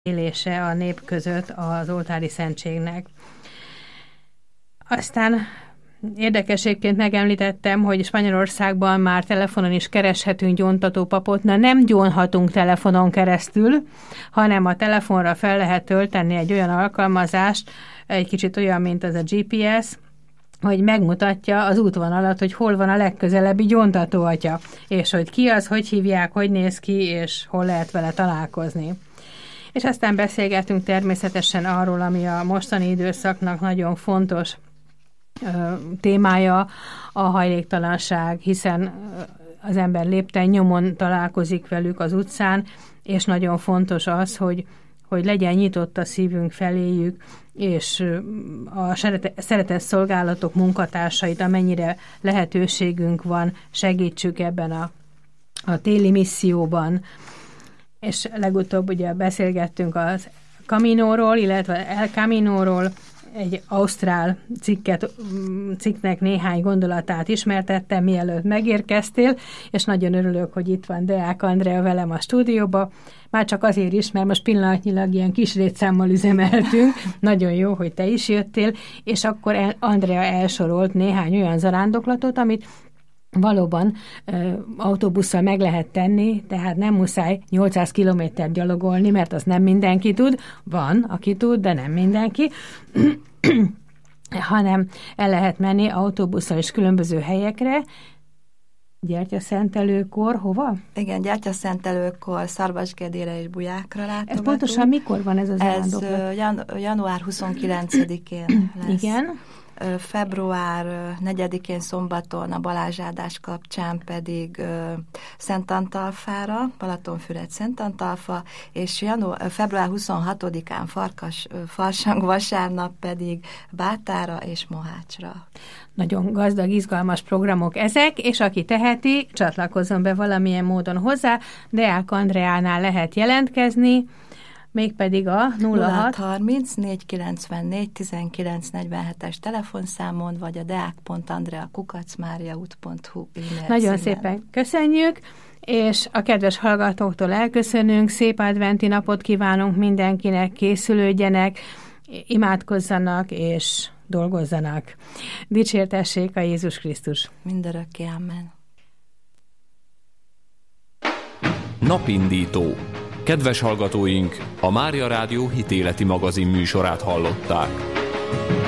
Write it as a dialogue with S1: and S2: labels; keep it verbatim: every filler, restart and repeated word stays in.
S1: élése a nép között az oltári szentségnek. Aztán érdekességként megemlítettem, hogy Spanyolországban már telefonon is kereshetünk gyóntató papot. Na, nem gyónhatunk telefonon keresztül, hanem a telefonra fel lehet tölteni egy olyan alkalmazást, egy kicsit olyan, mint az a gé pé es, hogy megmutatja az útvonalat, hogy hol van a legközelebbi gyóntatóatya, és hogy ki az, hogy hívják, hogy néz ki, és hol lehet vele találkozni. És aztán beszélgetünk természetesen arról, ami a mostani időszaknak nagyon fontos ö, témája, a hajléktalanság, hiszen az ember lépten nyomon találkozik velük az utcán, és nagyon fontos az, hogy, hogy legyen nyitott a szívünk feléjük, és a szeretett szolgálatok munkatársait, amennyire lehetőségünk van, segítsük ebben a, a téli misszióban. És legutóbb ugye beszélgettünk az Caminóról, illetve El Caminóról, egy ausztrál cikket, cikknek néhány gondolatát ismertettem, mielőtt megérkeztél, és nagyon örülök, hogy itt van Deák Andrea velem a stúdióba. Már csak azért is, mert most pillanatnyilag ilyen kis létszámmal üzemeltünk. Nagyon jó, hogy te is jöttél, és akkor Andrea elsorolt néhány olyan zarándoklatot, amit valóban ö, autóbusszal meg lehet tenni, tehát nem muszáj nyolcszáz kilométert gyalogolni, mert az nem mindenki tud. Van, aki tud, de nem mindenki. hanem el lehet menni autóbusszal is különböző helyekre. Gyertyaszentelőkor hova?
S2: Igen, gyertyaszentelőkor Szarvasgedére és Bujákra látogatunk.
S1: Ez pontosan mikor van ez az
S2: ajándoklat? Ez jan- január huszonkilencedikén lesz.
S1: Igen.
S2: Február negyedikén szombaton a Balázsádás kapcsán pedig uh, Szentantalfára, Balatonfüred Szentantalfa, és janu- február huszonhatodikán Farkas, uh, Farsang vasárnap pedig Bátára és Mohácsra.
S1: Nagyon gazdag, izgalmas programok ezek, és aki teheti, csatlakozzon be valamilyen módon hozzá. Deák Andreánál lehet jelentkezni, mégpedig a nulla hat
S2: harminc négyszázkilencvennégy tizenkilenc negyvenhetes telefonszámon, vagy a deák pont andrea kukac máriaút pont hu e-mail
S1: Nagyon
S2: címen.
S1: szépen köszönjük, és a kedves hallgatóktól elköszönünk, szép adventi napot kívánunk mindenkinek, készülődjenek, imádkozzanak és dolgozzanak. Dicsértessék a Jézus Krisztus.
S2: Mindörökké, amen.
S3: Napindító. Kedves hallgatóink, a Mária Rádió hitéleti magazin műsorát hallották.